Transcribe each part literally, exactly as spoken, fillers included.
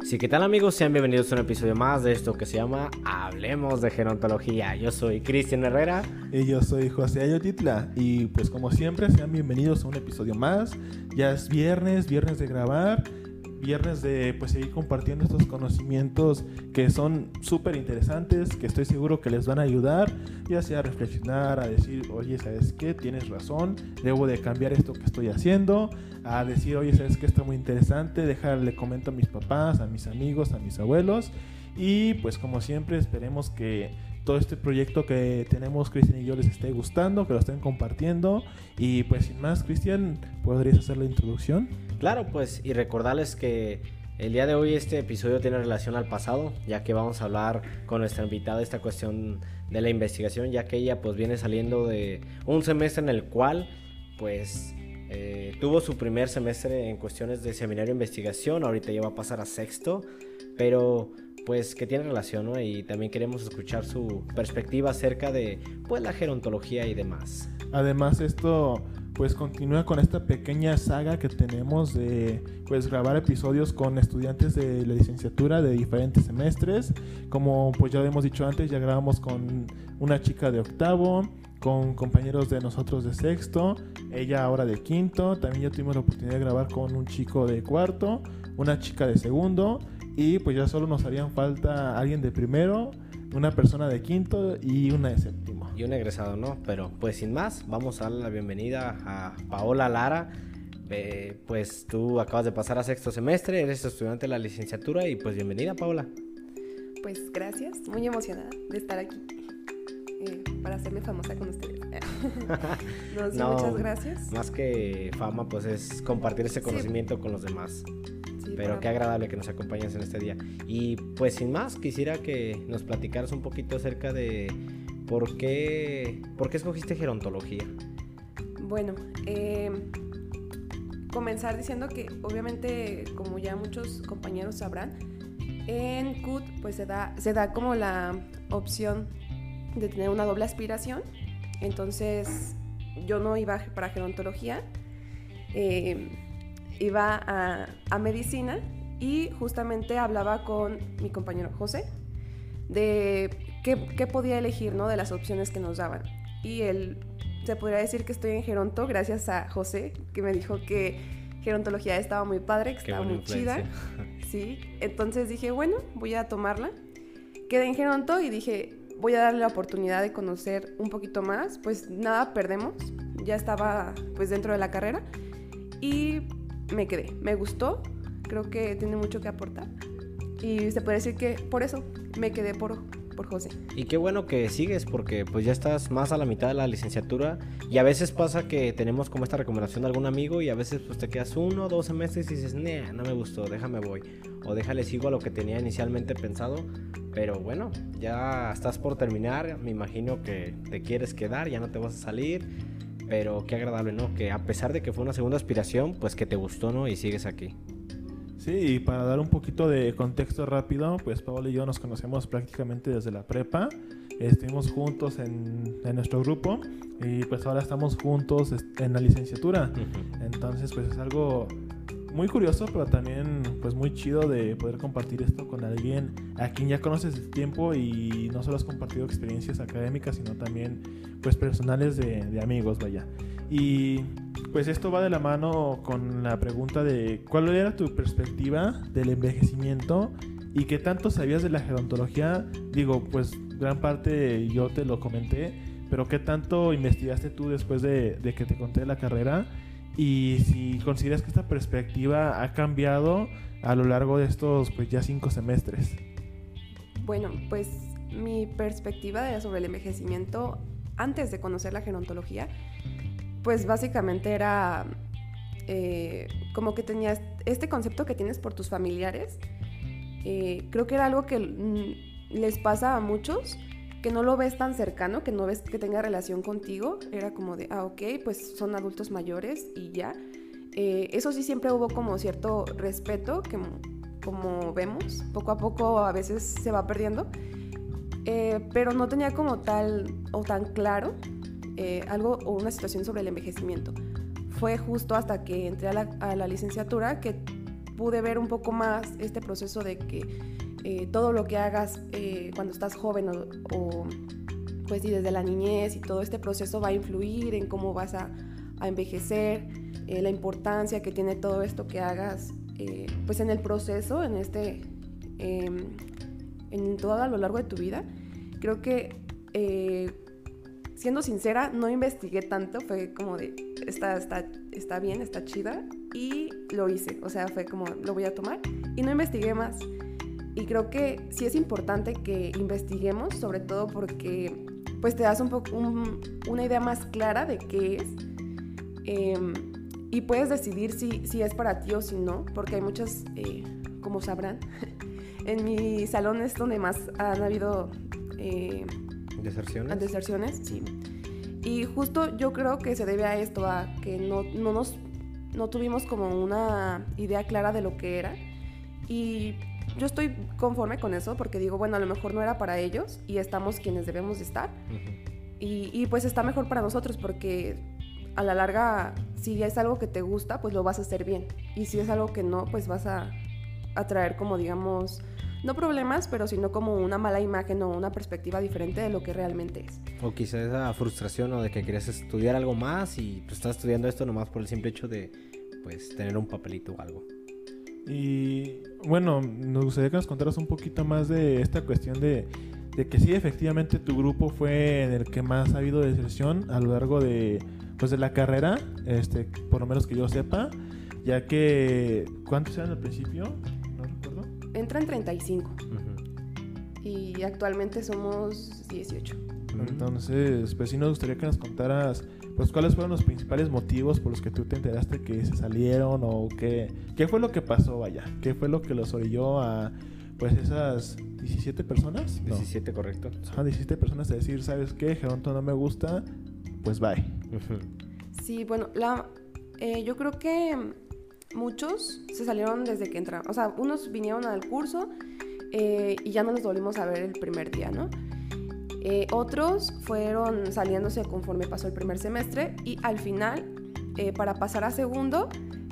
Sí, ¿qué tal amigos? Sean bienvenidos a un episodio más de esto que se llama Hablemos de Gerontología. Yo soy Cristian Herrera. Y yo soy José Ayotitla. Y pues como siempre, sean bienvenidos a un episodio más. Ya es viernes, viernes de grabar, viernes de pues seguir compartiendo estos conocimientos que son súper interesantes, que estoy seguro que les van a ayudar, ya sea a reflexionar, a decir, oye, ¿sabes qué? Tienes razón, debo de cambiar esto que estoy haciendo, a decir, oye, ¿sabes qué? Está muy interesante, déjale comento a mis papás, a mis amigos, a mis abuelos. Y pues como siempre esperemos que todo este proyecto que tenemos Cristian y yo les esté gustando, que lo estén compartiendo. Y pues sin más, Cristian, ¿podrías hacer la introducción? Claro, pues, y recordarles que el día de hoy este episodio tiene relación al pasado, ya que vamos a hablar con nuestra invitada de esta cuestión de la investigación, ya que ella pues viene saliendo de un semestre en el cual pues eh, tuvo su primer semestre en cuestiones de seminario de investigación, ahorita ya va a pasar a sexto, pero pues que tiene relación, ¿no? Y también queremos escuchar su perspectiva acerca de pues la gerontología y demás. Además esto pues continúa con esta pequeña saga que tenemos de pues grabar episodios con estudiantes de la licenciatura de diferentes semestres. Como pues ya hemos dicho antes, ya grabamos con una chica de octavo, con compañeros de nosotros de sexto, ella ahora de quinto. También ya tuvimos la oportunidad de grabar con un chico de cuarto, una chica de segundo, y pues ya solo nos harían falta alguien de primero, una persona de quinto y una de séptimo. Y un egresado, ¿no? Pero pues sin más, vamos a darle la bienvenida a Paola Lara. Eh, pues tú acabas de pasar a sexto semestre, eres estudiante de la licenciatura y pues bienvenida, Paola. Pues gracias, muy emocionada de estar aquí eh, para hacerme famosa con ustedes. no, sí, no, muchas gracias. Más que fama, pues es compartir ese conocimiento sí. con los demás. Sí, pero para... qué agradable que nos acompañes en este día. Y pues sin más, quisiera que nos platicaras un poquito acerca de por qué, por qué escogiste gerontología. Bueno, eh, comenzar diciendo que obviamente, como ya muchos compañeros sabrán, en C U T pues se da, se da como la opción de tener una doble aspiración. Entonces yo no iba para gerontología, eh, iba a, a medicina, y justamente hablaba con mi compañero José de qué, qué podía elegir, ¿no? De las opciones que nos daban. Y él, se podría decir que estoy en geronto gracias a José, que me dijo que gerontología estaba muy padre, que qué estaba muy influencia. Chida. Sí, entonces dije, bueno, voy a tomarla. Quedé en geronto y dije, voy a darle la oportunidad de conocer un poquito más, pues nada perdemos, ya estaba pues dentro de la carrera y me quedé, me gustó, creo que tiene mucho que aportar y se puede decir que por eso me quedé por, por José. Y qué bueno que sigues, porque pues ya estás más a la mitad de la licenciatura y a veces pasa que tenemos como esta recomendación de algún amigo y a veces pues te quedas uno o dos semestres y dices, nah, no me gustó, déjame voy, o déjale sigo a lo que tenía inicialmente pensado. Pero bueno, ya estás por terminar, me imagino que te quieres quedar, ya no te vas a salir, pero qué agradable, ¿no? Que a pesar de que fue una segunda aspiración, pues que te gustó, ¿no? Y sigues aquí. Sí, y para dar un poquito de contexto rápido, pues Paola y yo nos conocemos prácticamente desde la prepa. Estuvimos juntos en, en nuestro grupo y pues ahora estamos juntos en la licenciatura. Uh-huh. Entonces pues es algo muy curioso, pero también pues muy chido de poder compartir esto con alguien a quien ya conoces de tiempo y no solo has compartido experiencias académicas, sino también pues personales de, de amigos, vaya. Y pues esto va de la mano con la pregunta de ¿cuál era tu perspectiva del envejecimiento y qué tanto sabías de la gerontología? Digo, pues gran parte yo te lo comenté, pero ¿qué tanto investigaste tú después de, de que te conté la carrera? Y si consideras que esta perspectiva ha cambiado a lo largo de estos pues ya cinco semestres. Bueno, pues mi perspectiva sobre el envejecimiento antes de conocer la gerontología, pues básicamente era eh, como que tenías este concepto que tienes por tus familiares. Eh, creo que era algo que mm, les pasa a muchos, que no lo ves tan cercano, que no ves que tenga relación contigo. Era como de, ah, ok, pues son adultos mayores y ya. Eh, eso sí, siempre hubo como cierto respeto, que como vemos, poco a poco a veces se va perdiendo. Eh, pero no tenía como tal o tan claro eh, algo o una situación sobre el envejecimiento. Fue justo hasta que entré a la, a la licenciatura que pude ver un poco más este proceso de que eh, todo lo que hagas eh, cuando estás joven o, o pues y desde la niñez y todo este proceso va a influir en cómo vas a, a envejecer, eh, la importancia que tiene todo esto que hagas eh, pues en el proceso, en este eh, en todo a lo largo de tu vida. Creo que eh, siendo sincera, no investigué tanto, fue como de, está, está, está bien, está chida, y lo hice, o sea, fue como, lo voy a tomar, y no investigué más. Y creo que sí es importante que investiguemos, sobre todo porque pues te das un poco un, una idea más clara de qué es, eh, y puedes decidir si, si es para ti o si no, porque hay muchas, eh, como sabrán, en mi salón es donde más han habido... Eh, ¿Deserciones? Deserciones, sí. Y justo yo creo que se debe a esto, a que no, no, nos, no tuvimos como una idea clara de lo que era. Y yo estoy conforme con eso porque digo, bueno, a lo mejor no era para ellos y estamos quienes debemos de estar. Uh-huh. Y, y pues está mejor para nosotros porque a la larga, si es algo que te gusta, pues lo vas a hacer bien. Y si es algo que no, pues vas a, a traer como, digamos... no problemas, pero sino como una mala imagen o una perspectiva diferente de lo que realmente es. O quizás esa frustración, ¿no? De que querías estudiar algo más y pues estás estudiando esto nomás por el simple hecho de pues tener un papelito o algo. Y bueno, nos gustaría que nos contaras un poquito más de esta cuestión de, de que sí, efectivamente tu grupo fue en el que más ha habido deserción a lo largo de, pues, de la carrera, este, por lo menos que yo sepa, ya que ¿cuántos eran al principio? Entran treinta y cinco uh-huh. y actualmente somos dieciocho. Entonces, pues sí nos gustaría que nos contaras pues cuáles fueron los principales motivos por los que tú te enteraste que se salieron o qué, qué fue lo que pasó allá, qué fue lo que los orilló a pues esas diecisiete personas. diecisiete, no. Correcto. Ajá, diecisiete personas de decir, ¿sabes qué? Geronto no me gusta, pues bye. Uh-huh. Sí, bueno, la, eh, yo creo que muchos se salieron desde que entraron, o sea, unos vinieron al curso eh, y ya no los volvimos a ver el primer día, ¿no? Eh, otros fueron saliéndose conforme pasó el primer semestre y al final, eh, para pasar a segundo,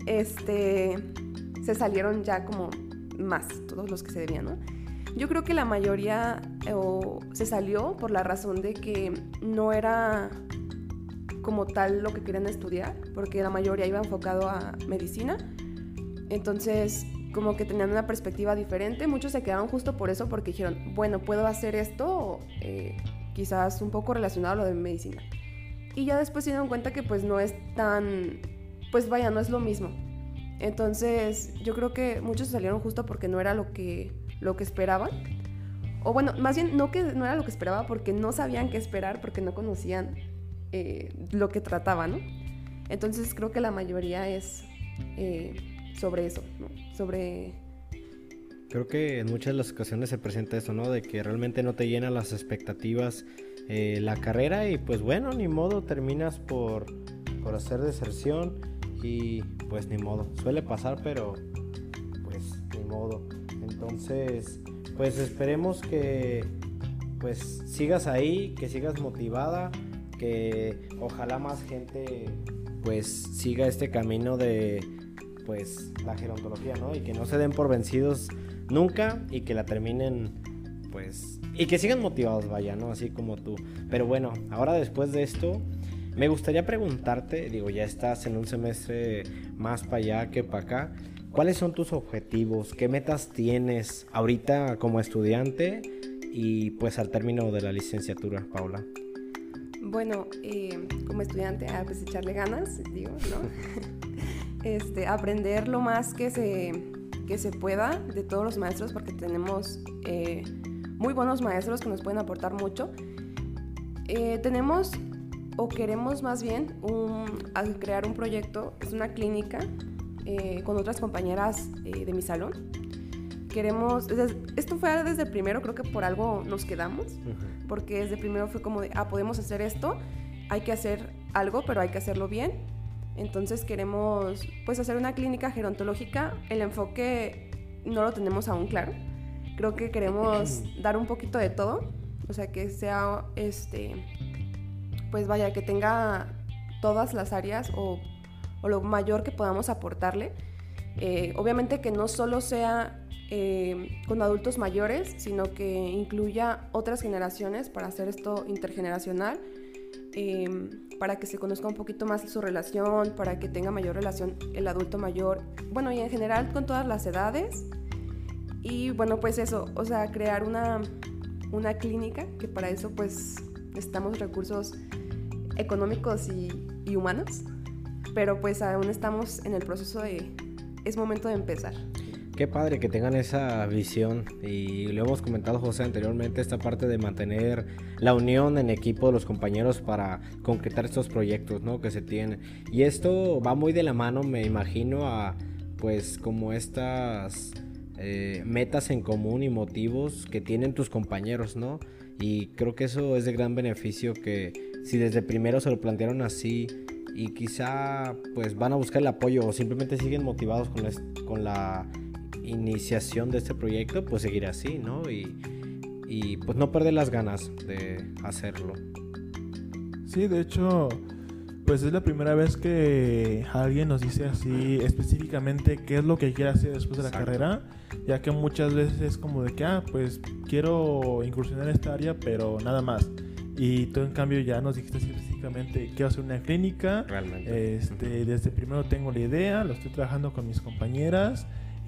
este, se salieron ya como más, todos los que se debían, ¿no? Yo creo que la mayoría eh, se salió por la razón de que no era como tal lo que querían estudiar, porque la mayoría iba enfocado a medicina, entonces como que tenían una perspectiva diferente. Muchos se quedaron justo por eso, porque dijeron, bueno, puedo hacer esto, eh, quizás un poco relacionado a lo de medicina, y ya después se dieron cuenta que pues no es tan, pues vaya, no es lo mismo. Entonces yo creo que muchos salieron justo porque no era lo que, lo que esperaban, o bueno, más bien no que no era lo que esperaba, porque no sabían qué esperar, porque no conocían Eh, lo que trataba, ¿no? Entonces creo que la mayoría es eh, sobre eso, ¿no? Sobre... Creo que en muchas de las ocasiones se presenta eso, ¿no? De que realmente no te llena las expectativas eh, la carrera y pues bueno, ni modo, terminas por, por hacer deserción y pues ni modo. Suele pasar, pero pues ni modo. Entonces, pues esperemos que pues sigas ahí, que sigas motivada, que ojalá más gente pues siga este camino de pues la gerontología, ¿no? Y que no se den por vencidos nunca y que la terminen pues y que sigan motivados, vaya, ¿no? Así como tú. Pero bueno, ahora después de esto me gustaría preguntarte, digo, ya estás en un semestre más para allá que para acá, ¿cuáles son tus objetivos? ¿Qué metas tienes ahorita como estudiante y pues al término de la licenciatura, Paula? Bueno, eh, como estudiante, a pues echarle ganas, digo, ¿no? este, aprender lo más que se, que se pueda de todos los maestros, porque tenemos eh, muy buenos maestros que nos pueden aportar mucho. Eh, tenemos, o queremos más bien, un, al crear un proyecto, es una clínica eh, con otras compañeras eh, de mi salón. Queremos, esto fue desde el primero, creo que por algo nos quedamos, uh-huh. porque desde el primero fue como de, ah, podemos hacer esto, hay que hacer algo, pero hay que hacerlo bien. Entonces queremos pues hacer una clínica gerontológica. El enfoque no lo tenemos aún claro, creo que queremos dar un poquito de todo, o sea, que sea, este, pues vaya, que tenga todas las áreas o, o lo mayor que podamos aportarle. Eh, obviamente que no solo sea eh, con adultos mayores, sino que incluya otras generaciones para hacer esto intergeneracional, eh, para que se conozca un poquito más su relación, para que tenga mayor relación el adulto mayor, bueno, y en general con todas las edades. Y bueno, pues eso, o sea, crear una, una clínica, que para eso pues necesitamos recursos económicos y, y humanos, pero pues aún estamos en el proceso de, es momento de empezar. Qué padre que tengan esa visión, y lo hemos comentado, José, anteriormente, esta parte de mantener la unión en equipo de los compañeros para concretar estos proyectos, ¿no?, que se tienen. Y esto va muy de la mano, me imagino, a pues como estas eh, metas en común y motivos que tienen tus compañeros, ¿no? Y creo que eso es de gran beneficio, que si desde primero se lo plantearon así y quizá pues van a buscar el apoyo o simplemente siguen motivados con, es, con la iniciación de este proyecto, pues seguir así, ¿no? Y, y pues no perder las ganas de hacerlo. Sí, de hecho, pues es la primera vez que alguien nos dice así específicamente qué es lo que quiere hacer después de la Exacto. carrera, ya que muchas veces es como de que, ah, pues quiero incursionar en esta área, pero nada más. Y tú en cambio ya nos dijiste así específicamente, quiero hacer una clínica, Realmente. este, desde primero tengo la idea, lo estoy trabajando con mis compañeras.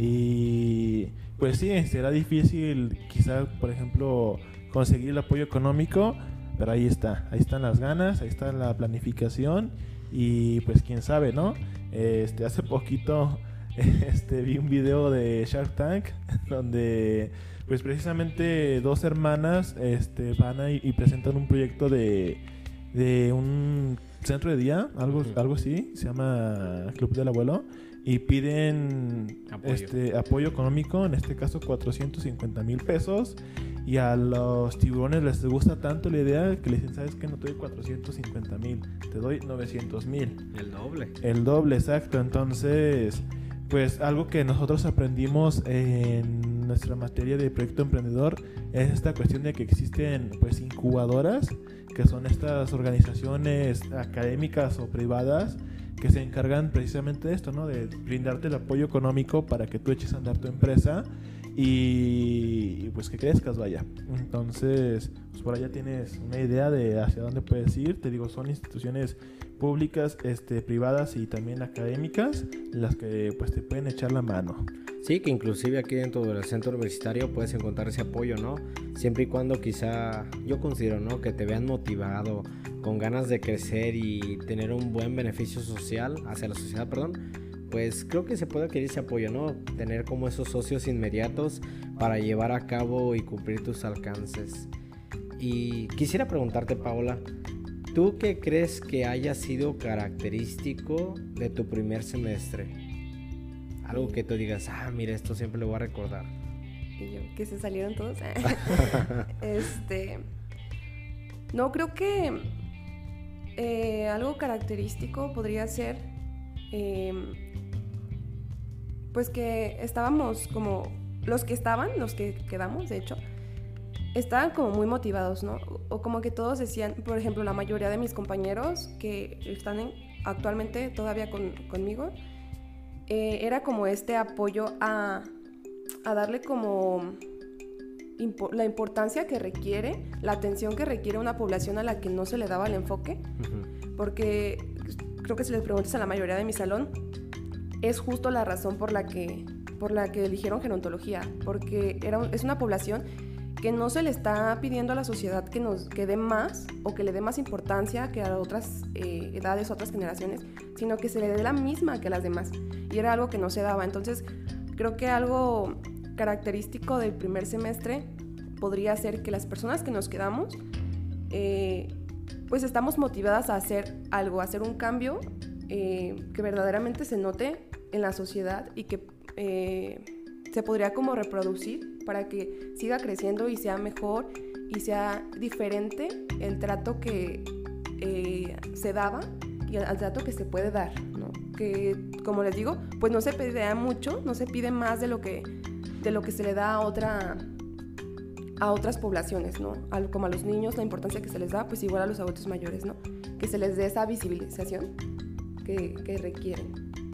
Y pues sí, será difícil quizá, por ejemplo, conseguir el apoyo económico, pero ahí está, ahí están las ganas, ahí está la planificación y pues quién sabe, ¿no? Este, hace poquito este, vi un video de Shark Tank donde pues precisamente dos hermanas este, van a y, y presentan un proyecto de, de un centro de día, algo, uh-huh. algo así, se llama Club del Abuelo. Y piden apoyo. Este, apoyo económico, en este caso cuatrocientos cincuenta mil pesos. Y a los tiburones les gusta tanto la idea que les dicen, ¿sabes qué? No te doy cuatrocientos cincuenta mil, te doy novecientos mil. El doble. El doble, exacto. Entonces, pues algo que nosotros aprendimos en nuestra materia de proyecto emprendedor es esta cuestión de que existen pues incubadoras, que son estas organizaciones académicas o privadas que se encargan precisamente de esto, ¿no? De brindarte el apoyo económico para que tú eches a andar tu empresa y, y pues que crezcas, vaya. Entonces, pues por allá tienes una idea de hacia dónde puedes ir. Te digo, son instituciones públicas, este, privadas y también académicas las que pues te pueden echar la mano. Sí, que inclusive aquí dentro del centro universitario puedes encontrar ese apoyo, ¿no? Siempre y cuando quizá, yo considero, ¿no?, que te vean motivado, con ganas de crecer y tener un buen beneficio social, hacia la sociedad, perdón, pues creo que se puede adquirir ese apoyo, ¿no? Tener como esos socios inmediatos para llevar a cabo y cumplir tus alcances. Y quisiera preguntarte, Paola, ¿tú qué crees que haya sido característico de tu primer semestre? Algo que tú digas, ah, mira, esto siempre lo voy a recordar. Y yo, que se salieron todos. este, no, creo que eh, algo característico podría ser, eh, pues que estábamos como, los que estaban, los que quedamos, de hecho, estaban como muy motivados, ¿no? O como que todos decían, por ejemplo, la mayoría de mis compañeros que están en, actualmente todavía con, conmigo, Eh, era como este apoyo a, a darle como impo- la importancia que requiere, la atención que requiere una población a la que no se le daba el enfoque, uh-huh. porque creo que si les preguntas a la mayoría de mi salón, es justo la razón por la que, por la que eligieron gerontología, porque era, es una población que no se le está pidiendo a la sociedad que nos que dé más o que le dé más importancia que a otras eh, edades, otras generaciones, sino que se le dé la misma que a las demás. Y era algo que no se daba. Entonces, creo que algo característico del primer semestre podría ser que las personas que nos quedamos, eh, pues estamos motivadas a hacer algo, a hacer un cambio eh, que verdaderamente se note en la sociedad y que eh, se podría como reproducir para que siga creciendo y sea mejor y sea diferente el trato que eh, se daba y el, el trato que se puede dar, ¿no? Que, como les digo, pues no se pide mucho, no se pide más de lo que, de lo que se le da a, otra, a otras poblaciones, ¿no? A, como a los niños, la importancia que se les da, pues igual a los adultos mayores, ¿no? Que se les dé esa visibilización que, que requieren.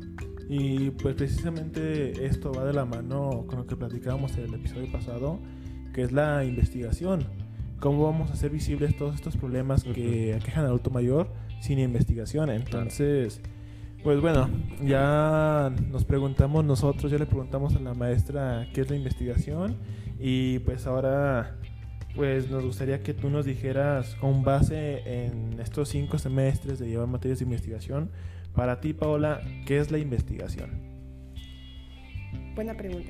Y pues precisamente esto va de la mano con lo que platicábamos en el episodio pasado, que es la investigación. ¿Cómo vamos a hacer visibles todos estos problemas que aquejan al adulto mayor sin investigación? Entonces, pues bueno, ya nos preguntamos nosotros, ya le preguntamos a la maestra qué es la investigación, y pues ahora pues nos gustaría que tú nos dijeras, con base en estos cinco semestres de llevar materias de investigación, para ti, Paola, ¿qué es la investigación? Buena pregunta.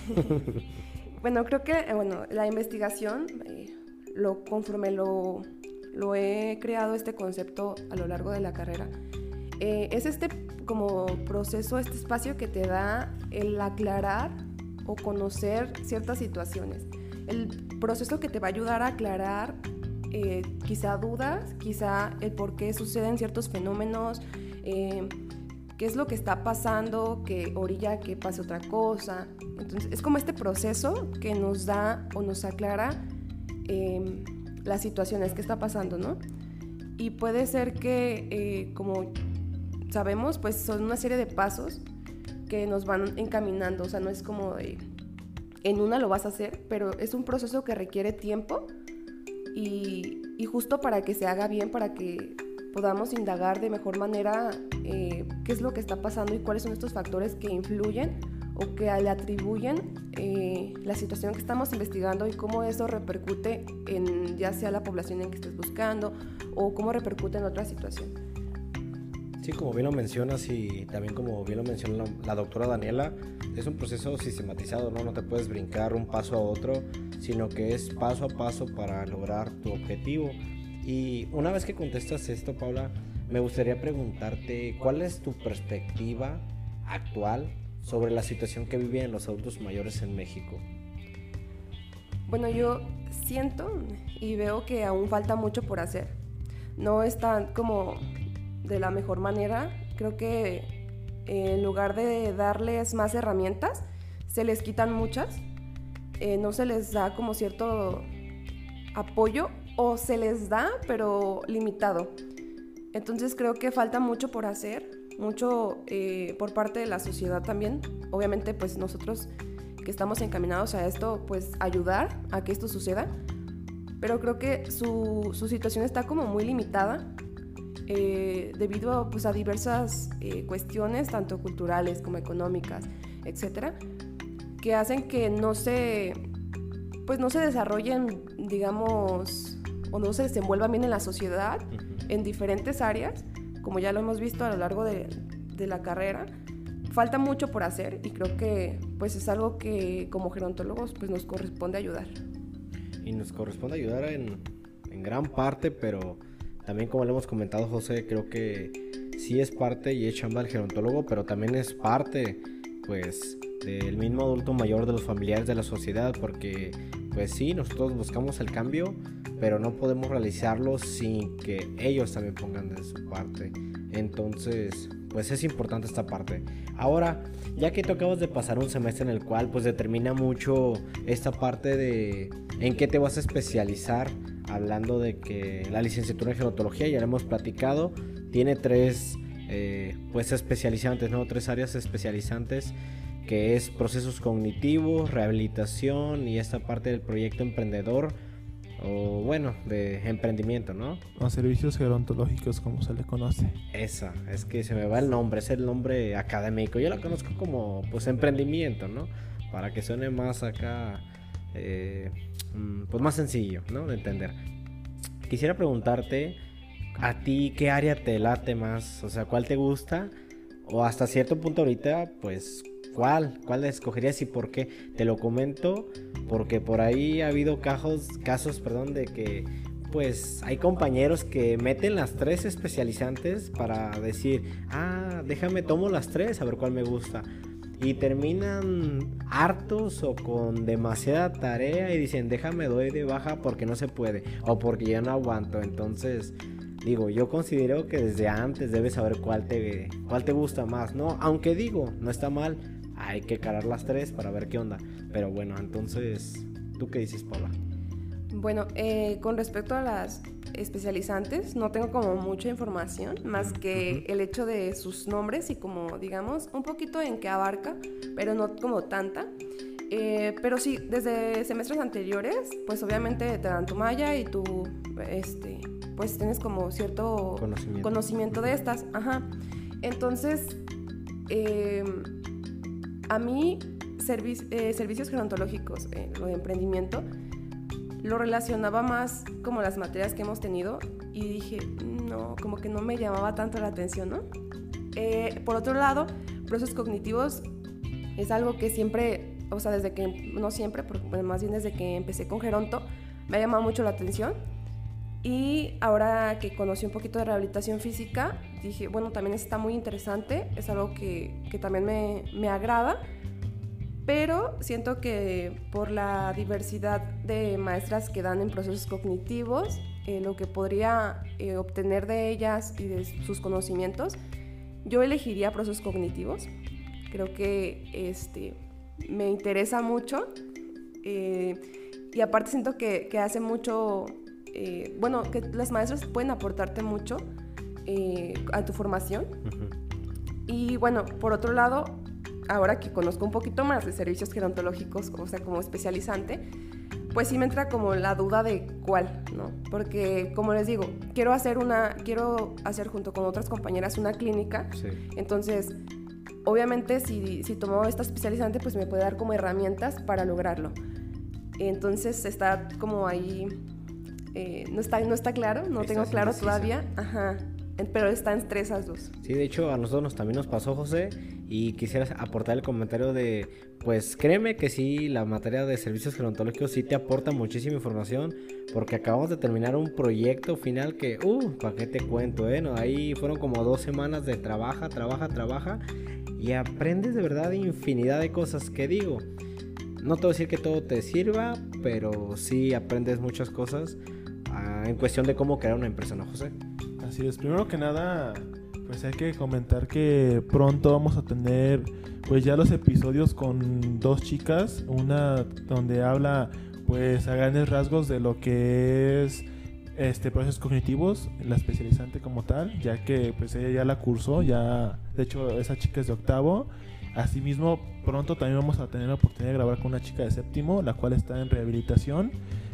Bueno, creo que eh, bueno, la investigación, eh, lo, conforme lo, lo he creado este concepto a lo largo de la carrera, eh, es este como proceso, este espacio que te da el aclarar o conocer ciertas situaciones. El proceso que te va a ayudar a aclarar eh, quizá dudas, quizá el por qué suceden ciertos fenómenos, eh, qué es lo que está pasando, que orilla que pase otra cosa. Entonces es como este proceso que nos da o nos aclara eh, las situaciones que está pasando, ¿no? Y puede ser que, eh, como sabemos, pues son una serie de pasos que nos van encaminando, o sea, no es como de en una lo vas a hacer, pero es un proceso que requiere tiempo y, y justo para que se haga bien, para que podamos indagar de mejor manera eh, qué es lo que está pasando y cuáles son estos factores que influyen o que le atribuyen eh, la situación que estamos investigando y cómo eso repercute en ya sea la población en que estés buscando o cómo repercute en otra situación. Sí, como bien lo mencionas y también como bien lo mencionó la, la doctora Daniela, es un proceso sistematizado, ¿no? No te puedes brincar un paso a otro, sino que es paso a paso para lograr tu objetivo. Y una vez que contestas esto, Paula, me gustaría preguntarte cuál es tu perspectiva actual sobre la situación que viven los adultos mayores en México. Bueno, yo siento y veo que aún falta mucho por hacer. No está como de la mejor manera. Creo que en lugar de darles más herramientas, se les quitan muchas. Eh, no se les da como cierto apoyo o se les da, pero limitado. Entonces creo que falta mucho por hacer, mucho eh, por parte de la sociedad también. Obviamente, pues nosotros que estamos encaminados a esto, pues ayudar a que esto suceda. Pero creo que su, su situación está como muy limitada. Eh, debido pues, a diversas eh, cuestiones, tanto culturales como económicas, etcétera, que hacen que no se, pues, no se desarrollen, digamos, o no se desenvuelvan bien en la sociedad, uh-huh. en diferentes áreas, como ya lo hemos visto a lo largo de, de la carrera. Falta mucho por hacer y creo que pues, es algo que como gerontólogos pues, nos corresponde ayudar. Y nos corresponde ayudar en, en gran parte, pero también, como le hemos comentado, José, creo que sí es parte y es chamba del gerontólogo, pero también es parte, pues, del mismo adulto mayor, de los familiares, de la sociedad, porque, pues sí, nosotros buscamos el cambio, pero no podemos realizarlo sin que ellos también pongan de su parte. Entonces, pues es importante esta parte. Ahora, ya que tú acabas de pasar un semestre en el cual, pues, determina mucho esta parte de en qué te vas a especializar. Hablando de que la licenciatura en gerontología, ya lo hemos platicado, tiene tres eh, pues especializantes, ¿no? Tres áreas especializantes, que es procesos cognitivos, rehabilitación y esta parte del proyecto emprendedor, o bueno, de emprendimiento, ¿no? O servicios gerontológicos, como se le conoce. Esa, es que se me va el nombre, es el nombre académico. Yo la conozco como pues emprendimiento, ¿no? Para que suene más acá... Eh, pues más sencillo, ¿no? De entender. Quisiera preguntarte a ti qué área te late más, o sea, cuál te gusta, o hasta cierto punto ahorita, pues cuál, cuál escogerías y por qué. Te lo comento porque por ahí ha habido casos, casos, perdón, de que pues hay compañeros que meten las tres especializantes para decir, ah, déjame tomo las tres a ver cuál me gusta. Y terminan hartos o con demasiada tarea y dicen, déjame doy de baja porque no se puede o porque ya no aguanto. Entonces, digo, yo considero que desde antes debes saber cuál te, cuál te gusta más, ¿no? Aunque digo, no está mal, hay que calar las tres para ver qué onda. Pero bueno, entonces, ¿tú qué dices, Paula? Bueno, eh, con respecto a las especializantes, no tengo como mucha información, más que el hecho de sus nombres y como, digamos, un poquito en qué abarca, pero no como tanta. Eh, pero sí, desde semestres anteriores, pues obviamente te dan tu malla y tú, este, pues tienes como cierto conocimiento, conocimiento de estas. Ajá. Entonces, eh, a mí, servi- eh, servicios gerontológicos, eh, lo de emprendimiento, lo relacionaba más como las materias que hemos tenido y dije, no, como que no me llamaba tanto la atención, ¿no? Eh, por otro lado, procesos cognitivos es algo que siempre, o sea, desde que, no siempre, porque, bueno, más bien desde que empecé con geronto, me ha llamado mucho la atención. Y ahora que conocí un poquito de rehabilitación física, dije, bueno, también está muy interesante, es algo que, que también me, me agrada, pero siento que por la diversidad de maestras que dan en procesos cognitivos, eh, lo que podría eh, obtener de ellas y de sus conocimientos, yo elegiría procesos cognitivos. Creo que este, me interesa mucho eh, y aparte siento que, que hace mucho, eh, bueno, que las maestras pueden aportarte mucho eh, a tu formación. Uh-huh. Y bueno, por otro lado, ahora que conozco un poquito más de servicios gerontológicos, o sea, como especializante, pues sí me entra como la duda de cuál, ¿no? Porque, como les digo, quiero hacer una, quiero hacer junto con otras compañeras una clínica, sí. Entonces, obviamente, si, si tomo esta especializante, pues me puede dar como herramientas para lograrlo. Entonces, está como ahí, eh, no está, no está claro, no está tengo claro indecisa. Todavía, ajá, pero está entre esas dos. Sí, de hecho, a nosotros nos, también nos pasó, José, y quisiera aportar el comentario de, pues créeme que sí, la materia de servicios gerontológicos sí te aporta muchísima información, porque acabamos de terminar un proyecto final que, uh, ¿para qué te cuento, eh? No, ahí fueron como dos semanas de trabaja, trabaja, trabaja, y aprendes de verdad infinidad de cosas que digo. No te voy a decir que todo te sirva, pero sí aprendes muchas cosas uh, en cuestión de cómo crear una empresa, ¿no, José? Así es, primero que nada, pues hay que comentar que pronto vamos a tener pues ya los episodios con dos chicas, una donde habla pues a grandes rasgos de lo que es este procesos cognitivos, la especializante como tal, ya que pues ella ya la cursó, ya de hecho esa chica es de octavo. Asimismo, pronto también vamos a tener la oportunidad de grabar con una chica de séptimo, la cual está en rehabilitación.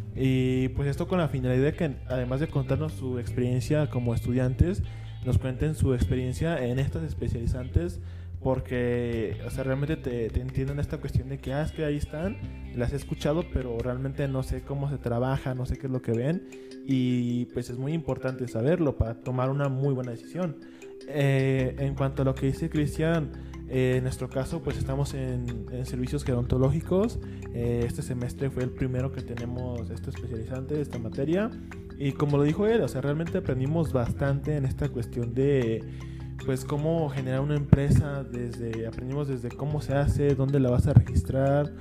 Y pues esto con la finalidad de que, además de contarnos su experiencia como estudiantes, nos cuenten su experiencia en estas especializantes, porque, o sea, realmente te, te entienden esta cuestión de que, ah, es que ahí están, las he escuchado, pero realmente no sé cómo se trabaja, no sé qué es lo que ven, y pues es muy importante saberlo para tomar una muy buena decisión. Eh, en cuanto a lo que dice Cristian, eh, en nuestro caso pues estamos en, en servicios gerontológicos. Eh, este semestre fue el primero que tenemos este especializante de esta materia, y como lo dijo él, o sea, realmente aprendimos bastante en esta cuestión de pues cómo generar una empresa, desde aprendimos desde cómo se hace, dónde la vas a registrar,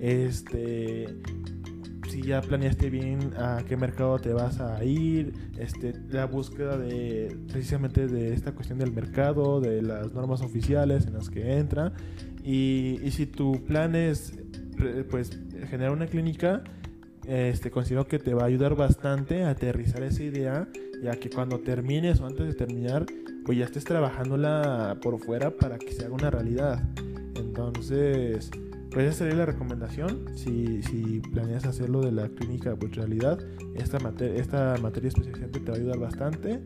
este si ya planeaste bien a qué mercado te vas a ir, este, la búsqueda de precisamente de esta cuestión del mercado, de las normas oficiales en las que entra, y, y si tu plan es pues generar una clínica, este, considero que te va a ayudar bastante a aterrizar esa idea, ya que cuando termines o antes de terminar pues ya estés trabajándola por fuera para que se haga una realidad. Entonces pues esa sería la recomendación. Si, si planeas hacerlo de la clínica pues realidad, esta, mater- esta materia especializante te va a ayudar bastante.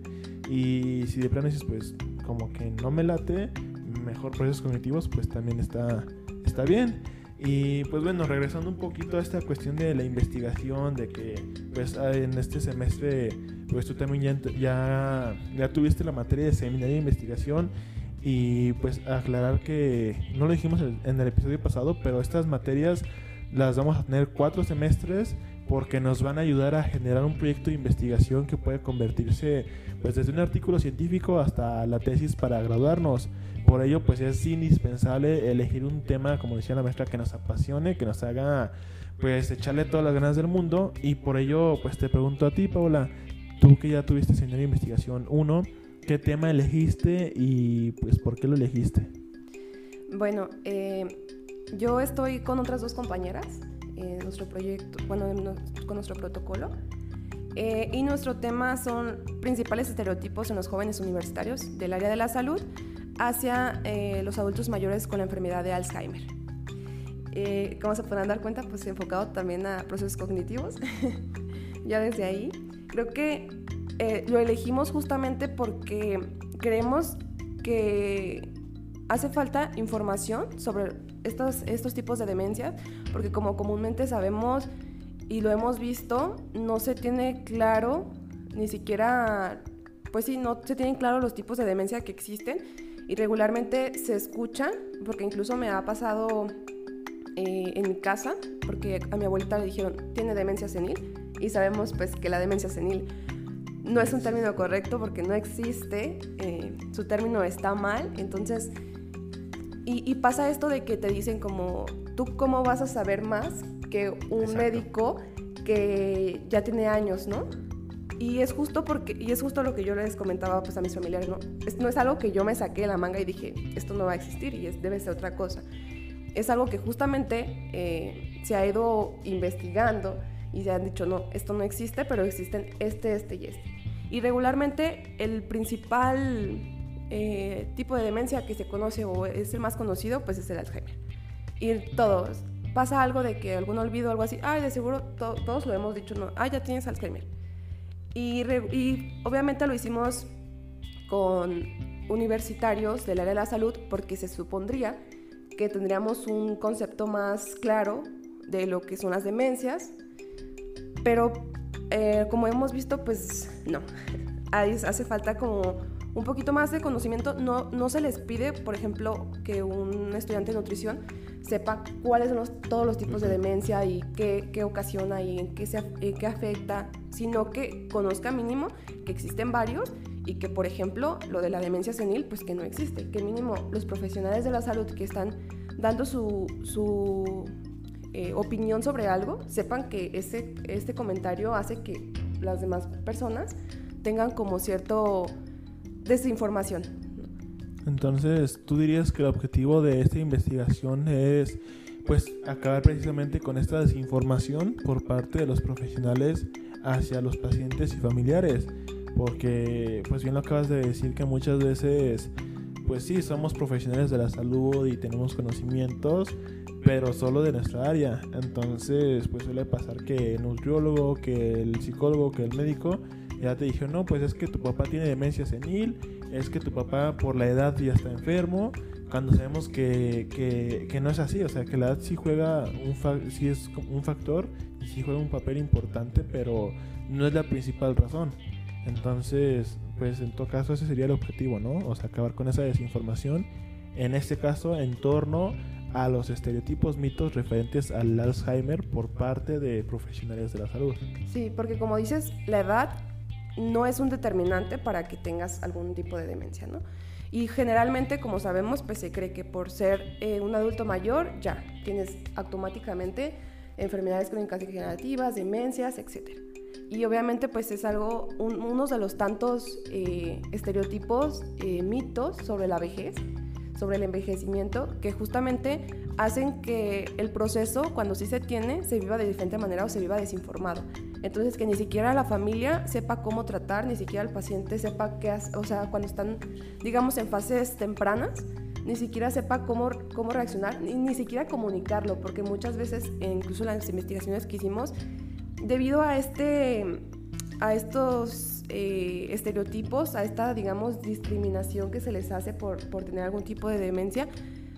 Y si de plano dices pues como que no me late, mejor procesos cognitivos, pues también está, está bien. Y pues bueno, regresando un poquito a esta cuestión de la investigación, de que pues en este semestre pues tú también ya, ya, ya tuviste la materia de seminario de investigación. Y pues aclarar que no lo dijimos en el episodio pasado, pero estas materias las vamos a tener cuatro semestres, porque nos van a ayudar a generar un proyecto de investigación que puede convertirse pues desde un artículo científico hasta la tesis para graduarnos. Por ello pues es indispensable elegir un tema, como decía la maestra, que nos apasione, que nos haga pues echarle todas las ganas del mundo. Y por ello pues te pregunto a ti, Paola, tú que ya tuviste seminario de investigación uno, ¿qué tema elegiste y pues por qué lo elegiste? Bueno, eh, yo estoy con otras dos compañeras en nuestro proyecto, bueno, en, con nuestro protocolo. Eh, y nuestro tema son principales estereotipos en los jóvenes universitarios del área de la salud hacia eh, los adultos mayores con la enfermedad de Alzheimer. Eh, como se podrán dar cuenta, pues enfocado también a procesos cognitivos. Ya desde ahí, creo que eh, lo elegimos justamente porque creemos que hace falta información sobre estos, estos tipos de demencias, porque como comúnmente sabemos y lo hemos visto, no se tiene claro, ni siquiera, pues sí, no se tienen claro los tipos de demencia que existen y regularmente se escuchan, porque incluso me ha pasado eh, en mi casa, porque a mi abuelita le dijeron, tiene demencia senil, y sabemos pues que la demencia senil no es un término correcto porque no existe, eh, su término está mal, entonces, y, y pasa esto de que te dicen como, ¿tú cómo vas a saber más que un Exacto. médico que ya tiene años, ¿no? Y es justo porque y es justo lo que yo les comentaba pues a mis familiares, ¿no? Es, no es algo que yo me saqué de la manga y dije, esto no va a existir y es, debe ser otra cosa. Es algo que justamente eh, se ha ido investigando y se han dicho, no, esto no existe, pero existen este, este y este. Y regularmente el principal eh, tipo de demencia que se conoce o es el más conocido, pues es el Alzheimer. Y todos, pasa algo de que algún olvido o algo así, ay, de seguro to- todos lo hemos dicho, no, ay, ya tienes Alzheimer. Y, re- y obviamente lo hicimos con universitarios del área de la salud porque se supondría que tendríamos un concepto más claro de lo que son las demencias, pero eh, como hemos visto, pues no, Ahí hace falta como un poquito más de conocimiento. No, no se les pide, por ejemplo, que un estudiante de nutrición sepa cuáles son los, todos los tipos de demencia y qué, qué ocasiona y en qué, se, en qué afecta, sino que conozca mínimo que existen varios y que, por ejemplo, lo de la demencia senil, pues que no existe, que mínimo los profesionales de la salud que están dando su, su eh, opinión sobre algo, sepan que ese, este comentario hace que las demás personas tengan como cierto desinformación. Entonces, ¿tú dirías que el objetivo de esta investigación es pues acabar precisamente con esta desinformación por parte de los profesionales hacia los pacientes y familiares? Porque, pues bien lo acabas de decir, que muchas veces, pues sí, somos profesionales de la salud y tenemos conocimientos, pero solo de nuestra área. Entonces, pues suele pasar que el nutriólogo, que el psicólogo, que el médico ya te dijeron, no, pues es que tu papá tiene demencia senil, es que tu papá por la edad ya está enfermo, cuando sabemos que, que, que no es así. O sea, que la edad sí juega un fa- sí es un factor y sí juega un papel importante, pero no es la principal razón. Entonces, pues en todo caso ese sería el objetivo, ¿no? O sea, acabar con esa desinformación, en este caso en torno a los estereotipos, mitos referentes al Alzheimer por parte de profesionales de la salud. Sí, porque como dices, la edad no es un determinante para que tengas algún tipo de demencia, ¿no? Y generalmente, como sabemos, pues se cree que por ser eh, un adulto mayor ya tienes automáticamente enfermedades crónicas degenerativas, demencias, etcétera. Y obviamente pues es algo, un, uno de los tantos eh, estereotipos, eh, mitos sobre la vejez, sobre el envejecimiento, que justamente hacen que el proceso, cuando sí se tiene, se viva de diferente manera o se viva desinformado. Entonces, que ni siquiera la familia sepa cómo tratar, ni siquiera el paciente sepa qué hacer, o sea, cuando están, digamos, en fases tempranas, ni siquiera sepa cómo, cómo reaccionar, ni, ni siquiera comunicarlo, porque muchas veces, incluso en las investigaciones que hicimos, debido a, este, a estos eh, estereotipos, a esta, digamos, discriminación que se les hace por, por tener algún tipo de demencia,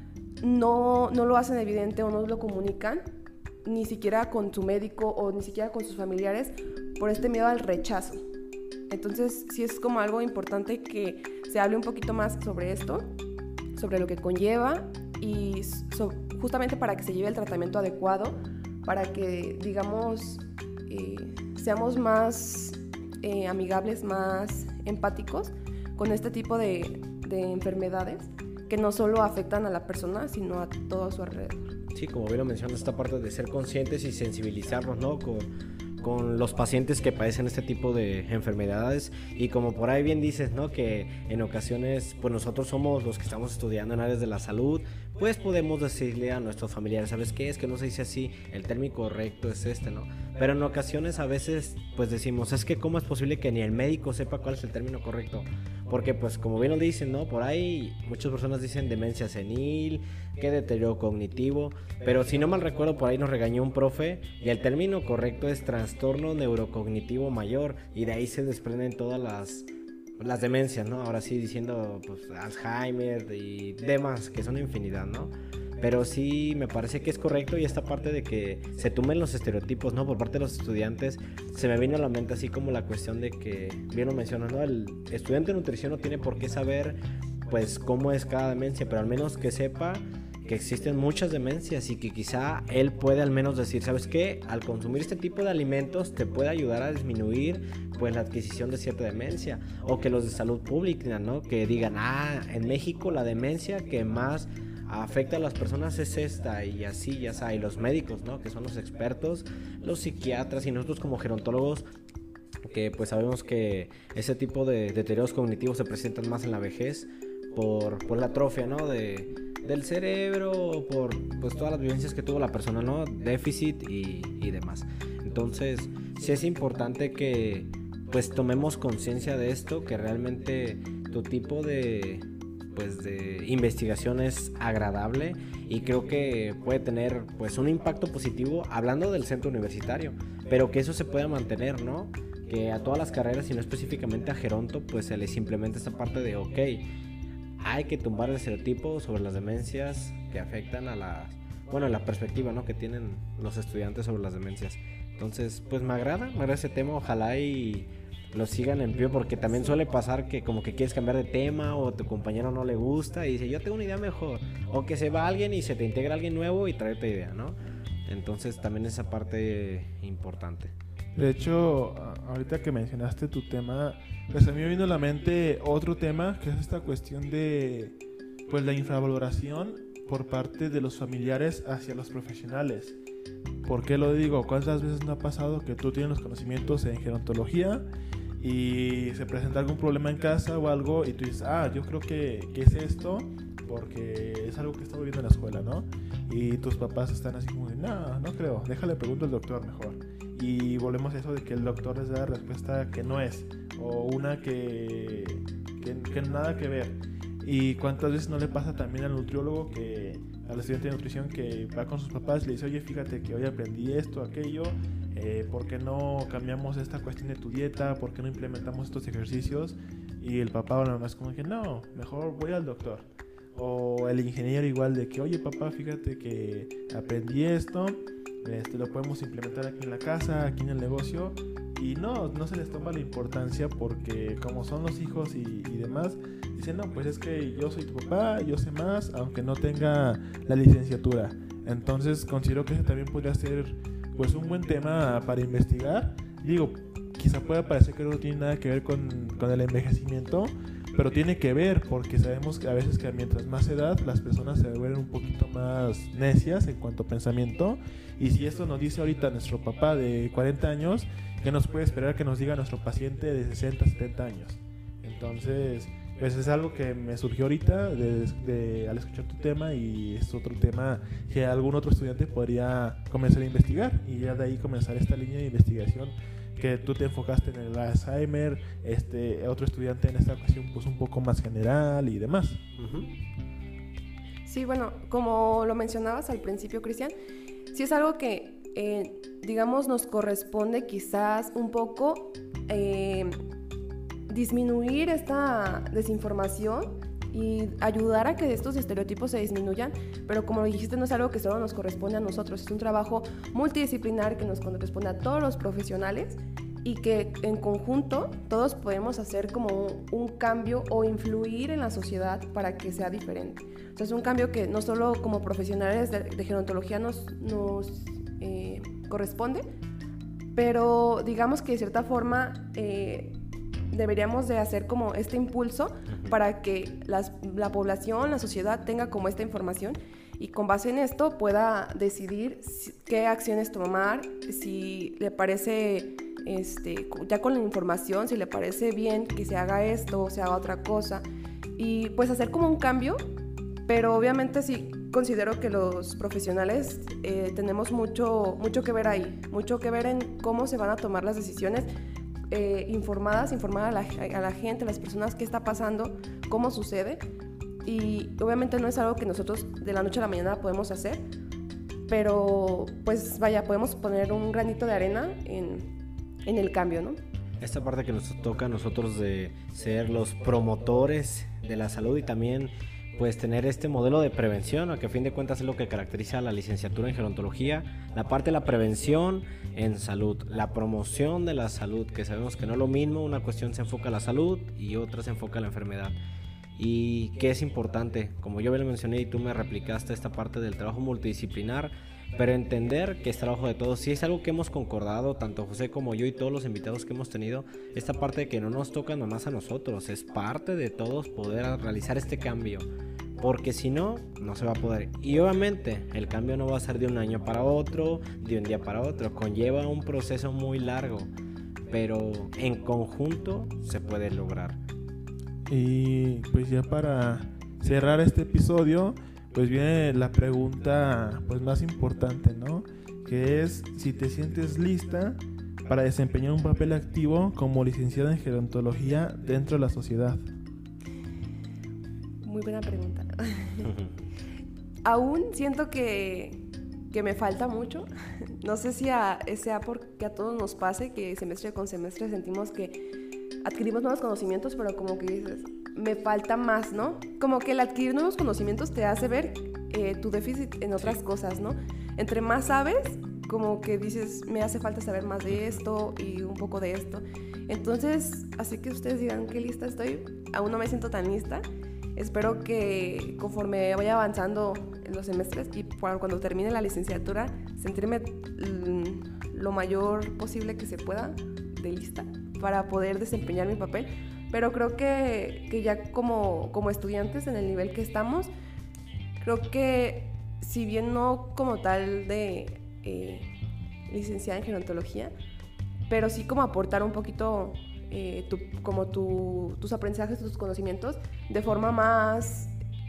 no, no lo hacen evidente o no lo comunican, ni siquiera con su médico o ni siquiera con sus familiares, por este miedo al rechazo. Entonces, sí es como algo importante que se hable un poquito más sobre esto, sobre lo que conlleva y so, justamente para que se lleve el tratamiento adecuado, para que, digamos, eh, seamos más eh, amigables, más empáticos con este tipo de, de enfermedades que no solo afectan a la persona, sino a todo su alrededor. Sí, como bien lo mencionas, esta parte de ser conscientes y sensibilizarnos, ¿no? Con, con los pacientes que padecen este tipo de enfermedades. Y como por ahí bien dices, ¿no? Que en ocasiones pues nosotros somos los que estamos estudiando en áreas de la salud, pues podemos decirle a nuestros familiares, ¿sabes qué? Es que no se dice así, el término correcto es este, ¿no? Pero en ocasiones a veces pues decimos, es que ¿cómo es posible que ni el médico sepa cuál es el término correcto? Porque pues como bien lo dicen, ¿no? Por ahí muchas personas dicen demencia senil, que deterioro cognitivo, pero si no mal recuerdo por ahí nos regañó un profe y el término correcto es trastorno neurocognitivo mayor, y de ahí se desprenden todas las las demencias, ¿no? Ahora sí diciendo pues Alzheimer y demás, que son infinidad, ¿no? Pero sí me parece que es correcto, y esta parte de que se tumben los estereotipos, ¿no? Por parte de los estudiantes, se me vino a la mente así como la cuestión de que, bien lo mencionas, ¿no? El estudiante de nutrición no tiene por qué saber pues cómo es cada demencia, pero al menos que sepa que existen muchas demencias y que quizá él puede al menos decir, ¿sabes qué? Al consumir este tipo de alimentos te puede ayudar a disminuir pues la adquisición de cierta demencia. O que los de salud pública, ¿no? Que digan, ah, en México la demencia que más afecta a las personas es esta, y así, ya sabes, y los médicos, ¿no? Que son los expertos, los psiquiatras, y nosotros como gerontólogos, que pues sabemos que ese tipo de deterioros cognitivos se presentan más en la vejez por, por la atrofia, ¿no? De, del cerebro, por pues todas las vivencias que tuvo la persona, ¿no? Déficit y, y demás. Entonces, sí es importante que pues tomemos conciencia de esto, que realmente tu tipo de pues de investigación es agradable, y creo que puede tener pues un impacto positivo hablando del centro universitario, pero que eso se pueda mantener, ¿no? Que a todas las carreras y no específicamente a geronto pues se les implemente esta parte de ok, hay que tumbar el estereotipo sobre las demencias que afectan a la, bueno, la perspectiva, ¿no? Que tienen los estudiantes sobre las demencias. Entonces pues me agrada, me agrada ese tema, ojalá y lo sigan en pie, porque también suele pasar que como que quieres cambiar de tema o tu compañero no le gusta y dice yo tengo una idea mejor, o que se va alguien y se te integra alguien nuevo y trae otra idea, ¿no? Entonces también esa parte importante. De hecho, ahorita que mencionaste tu tema, pues a mí me vino a la mente otro tema, que es esta cuestión de pues la infravaloración por parte de los familiares hacia los profesionales. ¿Por qué lo digo? ¿Cuántas veces no ha pasado que tú tienes los conocimientos en gerontología y se presenta algún problema en casa o algo y tú dices, ah, yo creo que, que es esto porque es algo que estamos viendo en la escuela, ¿no? Y tus papás están así como de, no, no creo, déjale pregunto al doctor mejor. Y volvemos a eso de que el doctor les da la respuesta que no es, o una que, que, que nada que ver. Y cuántas veces no le pasa también al nutriólogo, que al estudiante de nutrición que va con sus papás y le dice, oye, fíjate que hoy aprendí esto, aquello, eh, ¿por qué no cambiamos esta cuestión de tu dieta? ¿Por qué no implementamos estos ejercicios? Y el papá o la mamá es como que no, mejor voy al doctor. O el ingeniero igual de que, oye papá, fíjate que aprendí esto, este, lo podemos implementar aquí en la casa, aquí en el negocio. Y no, no se les toma la importancia porque como son los hijos y, y demás, dicen, no, pues es que yo soy tu papá, yo sé más, aunque no tenga la licenciatura. Entonces considero que ese también podría ser pues un buen tema para investigar. Digo, quizá pueda parecer que no tiene nada que ver con, con el envejecimiento, pero tiene que ver porque sabemos que a veces que mientras más edad las personas se vuelven un poquito más necias en cuanto a pensamiento, y si esto nos dice ahorita nuestro papá de cuarenta años, ¿qué nos puede esperar que nos diga nuestro paciente de sesenta, setenta años? Entonces, pues es algo que me surgió ahorita de, de, al escuchar tu tema, y es otro tema que algún otro estudiante podría comenzar a investigar, y ya de ahí comenzar esta línea de investigación que tú te enfocaste en el Alzheimer, este otro estudiante en esta ocasión pues un poco más general y demás. Uh-huh. Sí, bueno, como lo mencionabas al principio, Cristian, sí es algo que, eh, digamos, nos corresponde quizás un poco eh, disminuir esta desinformación y ayudar a que estos estereotipos se disminuyan, pero como dijiste, no es algo que solo nos corresponde a nosotros, es un trabajo multidisciplinar que nos corresponde a todos los profesionales y que en conjunto todos podemos hacer como un, un cambio o influir en la sociedad para que sea diferente. O sea, es un cambio que no solo como profesionales de, de gerontología nos, nos eh, corresponde, pero digamos que de cierta forma eh, deberíamos de hacer como este impulso para que las, la población, la sociedad tenga como esta información y con base en esto pueda decidir si, qué acciones tomar, si le parece, este, ya con la información, si le parece bien que se haga esto o se haga otra cosa, y pues hacer como un cambio, pero obviamente sí considero que los profesionales eh, tenemos mucho, mucho que ver ahí, mucho que ver en cómo se van a tomar las decisiones, eh, informadas, informar a la, a la gente, a las personas qué está pasando, cómo sucede. Y obviamente no es algo que nosotros de la noche a la mañana podemos hacer, pero pues vaya, podemos poner un granito de arena en, en el cambio, ¿no? Esta parte que nos toca a nosotros de ser los promotores de la salud y también pues tener este modelo de prevención, a que a fin de cuentas es lo que caracteriza a la licenciatura en gerontología, la parte de la prevención en salud, la promoción de la salud, que sabemos que no es lo mismo, una cuestión se enfoca a la salud y otra se enfoca a la enfermedad. Y que es importante, como yo bien lo mencioné y tú me replicaste, esta parte del trabajo multidisciplinar, pero entender que es trabajo de todos. Si es algo que hemos concordado, tanto José como yo y todos los invitados que hemos tenido, esta parte de que no nos toca nomás a nosotros, es parte de todos poder realizar este cambio, porque si no, no se va a poder. Y obviamente el cambio no va a ser de un año para otro, de un día para otro, conlleva un proceso muy largo, pero en conjunto se puede lograr. Y pues ya para cerrar este episodio, pues viene la pregunta pues más importante, ¿no? Que es si te sientes lista para desempeñar un papel activo como licenciada en gerontología dentro de la sociedad. Muy buena pregunta. Aún siento que, que me falta mucho. No sé si a, sea porque a todos nos pase que semestre con semestre sentimos que adquirimos nuevos conocimientos, pero como que dices, me falta más, ¿no? Como que el adquirir nuevos conocimientos te hace ver eh, tu déficit en otras cosas, ¿no? Entre más sabes, como que dices, me hace falta saber más de esto y un poco de esto. Entonces, así que ustedes digan qué lista estoy, aún no me siento tan lista. Espero que conforme vaya avanzando en los semestres y cuando termine la licenciatura, sentirme lo mayor posible que se pueda de lista para poder desempeñar mi papel, pero creo que, que ya como, como estudiantes en el nivel que estamos, creo que si bien no como tal de eh, licenciada en gerontología, pero sí como aportar un poquito eh, tu, como tu, tus aprendizajes, tus conocimientos de forma más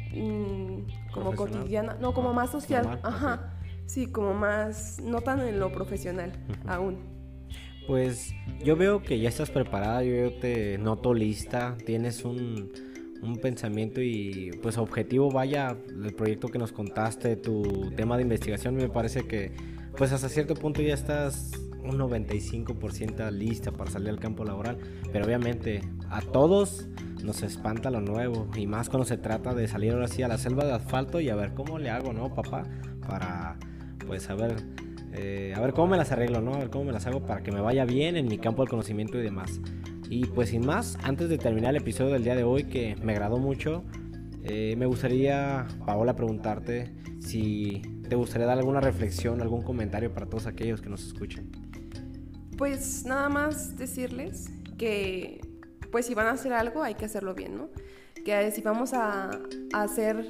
mmm, como cotidiana, no, como ah, más social, normal, ajá, okay. Sí, como más, no tan en lo profesional uh-huh. aún. Pues yo veo que ya estás preparada, yo te noto lista, tienes un, un pensamiento y pues objetivo, vaya, el proyecto que nos contaste, tu tema de investigación, me parece que pues hasta cierto punto ya estás un noventa y cinco por ciento lista para salir al campo laboral, pero obviamente a todos nos espanta lo nuevo y más cuando se trata de salir ahora sí a la selva de asfalto y a ver cómo le hago, ¿no, papá? Para pues saber... Eh, a ver cómo me las arreglo, ¿no? A ver cómo me las hago para que me vaya bien en mi campo del conocimiento y demás. Y pues sin más, antes de terminar el episodio del día de hoy, que me agradó mucho, eh, me gustaría, Paola, preguntarte si te gustaría dar alguna reflexión, algún comentario para todos aquellos que nos escuchen. Pues nada más decirles que pues si van a hacer algo hay que hacerlo bien, ¿no? Que si vamos a, a hacer...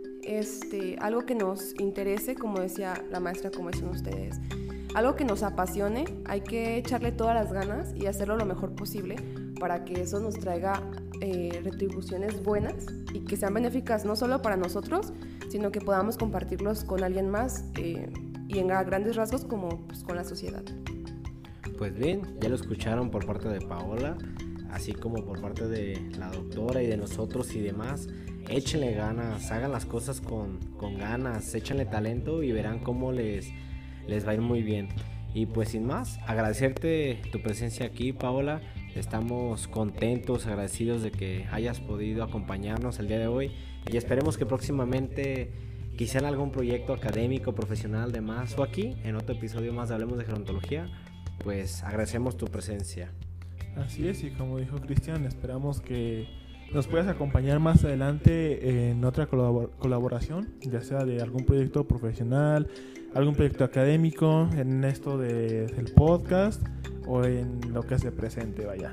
Este, algo que nos interese, como decía la maestra, como decían ustedes, algo que nos apasione, hay que echarle todas las ganas y hacerlo lo mejor posible para que eso nos traiga eh, retribuciones buenas y que sean benéficas no solo para nosotros, sino que podamos compartirlos con alguien más eh, y en grandes rasgos como pues, con la sociedad. Pues bien, ya lo escucharon por parte de Paola, así como por parte de la doctora y de nosotros y demás. Échenle ganas, hagan las cosas con, con ganas, échenle talento y verán cómo les, les va a ir muy bien. Y pues sin más, agradecerte tu presencia aquí, Paola. Estamos contentos, agradecidos de que hayas podido acompañarnos el día de hoy y esperemos que próximamente quizá en algún proyecto académico, profesional, de más o aquí en otro episodio más de Hablemos de Gerontología, pues agradecemos tu presencia. Así es, y como dijo Cristian, esperamos que nos puedas acompañar más adelante en otra colabor- colaboración, ya sea de algún proyecto profesional, algún proyecto académico, en esto de, del podcast o en lo que se presente, vaya.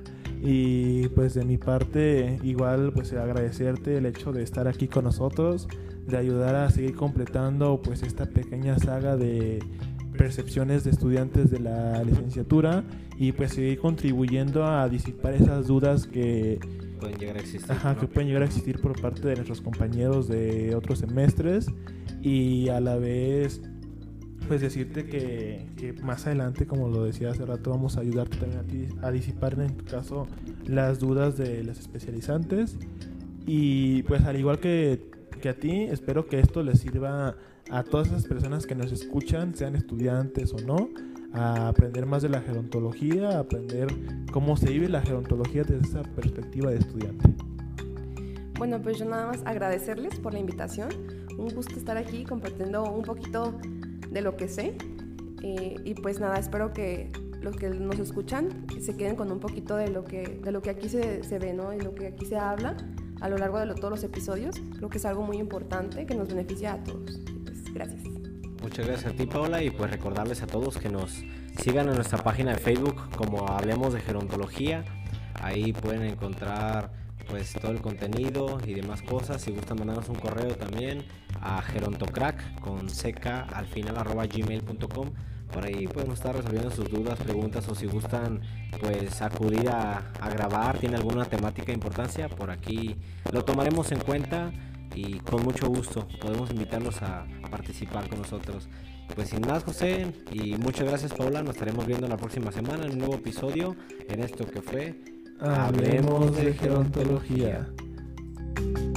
Y pues de mi parte igual pues agradecerte el hecho de estar aquí con nosotros, de ayudar a seguir completando pues esta pequeña saga de percepciones de estudiantes de la licenciatura y pues seguir contribuyendo a disipar esas dudas que pueden llegar a existir, ajá, ¿no? que pueden llegar a existir por parte de nuestros compañeros de otros semestres, y a la vez pues decirte que, que más adelante, como lo decía hace rato, vamos a ayudarte también a ti a disipar en tu caso las dudas de los especializantes. Y pues al igual que, que a ti, espero que esto les sirva a todas esas personas que nos escuchan, sean estudiantes o no, a aprender más de la gerontología, a aprender cómo se vive la gerontología desde esa perspectiva de estudiante. Bueno, pues yo nada más agradecerles por la invitación. Un gusto estar aquí compartiendo un poquito de lo que sé. Eh, y pues nada, espero que los que nos escuchan se queden con un poquito de lo que, de lo que aquí se, se ve, ¿no? Y lo que aquí se habla a lo largo de lo, todos los episodios. Creo que es algo muy importante que nos beneficia a todos. Pues, gracias. Muchas gracias a ti, Paola, y pues recordarles a todos que nos sigan en nuestra página de Facebook como Hablemos de Gerontología. Ahí pueden encontrar pues todo el contenido y demás cosas. Si gustan mandarnos un correo también a gerontocrack con ck al final arroba gmail punto com. Por ahí podemos estar resolviendo sus dudas, preguntas, o si gustan pues acudir a, a grabar, tiene alguna temática de importancia, por aquí lo tomaremos en cuenta y con mucho gusto podemos invitarlos a participar con nosotros. Pues sin más, José, y muchas gracias, Paola. Nos estaremos viendo la próxima semana en un nuevo episodio en esto que fue Hablemos de Gerontología.